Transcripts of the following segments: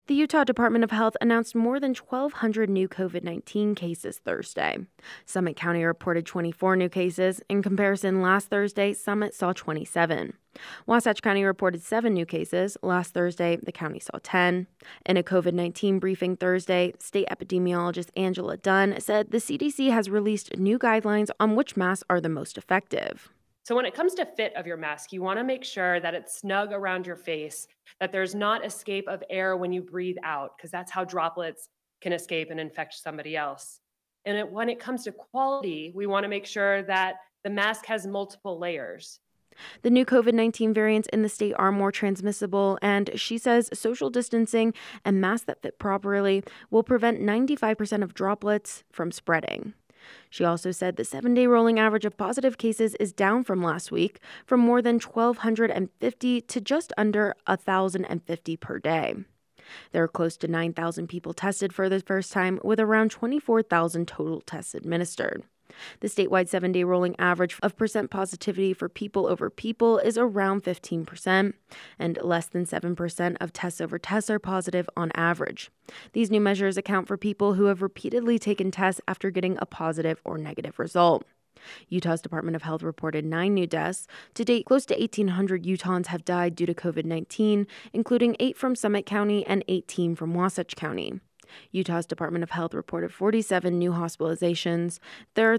The Utah Department of Health announced more than 1,200 new COVID-19 cases Thursday. Summit County reported 24 new cases. In comparison, last Thursday, Summit saw 27. Wasatch County reported 7 new cases. Last Thursday, the county saw 10. In a COVID-19 briefing Thursday, state epidemiologist Angela Dunn said the CDC has released new guidelines on which masks are the most effective. So when it comes to fit of your mask, you want to make sure that it's snug around your face, that there's not escape of air when you breathe out, because that's how droplets can escape and infect somebody else. When it comes to quality, we want to make sure that the mask has multiple layers. The new COVID-19 variants in the state are more transmissible, and she says social distancing and masks that fit properly will prevent 95% of droplets from spreading. She also said the 7-day rolling average of positive cases is down from last week, from more than 1,250 to just under 1,050 per day. There are close to 9,000 people tested for the first time, with around 24,000 total tests administered. The statewide 7-day rolling average of percent positivity for people over people is around 15%, and less than 7% of tests over tests are positive on average. These new measures account for people who have repeatedly taken tests after getting a positive or negative result. Utah's Department of Health reported 9 new deaths. To date, close to 1,800 Utahns have died due to COVID-19, including 8 from Summit County and 18 from Wasatch County. Utah's Department of Health reported 47 new hospitalizations. There are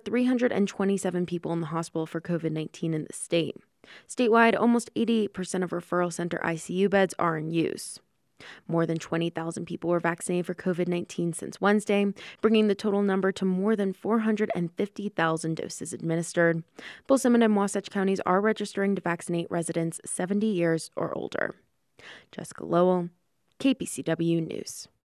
327 people in the hospital for COVID-19 in the state. Statewide, almost 88% of referral center ICU beds are in use. More than 20,000 people were vaccinated for COVID-19 since Wednesday, bringing the total number to more than 450,000 doses administered. Both Summit and Wasatch counties are registering to vaccinate residents 70 years or older. Jessica Lowell, KPCW News.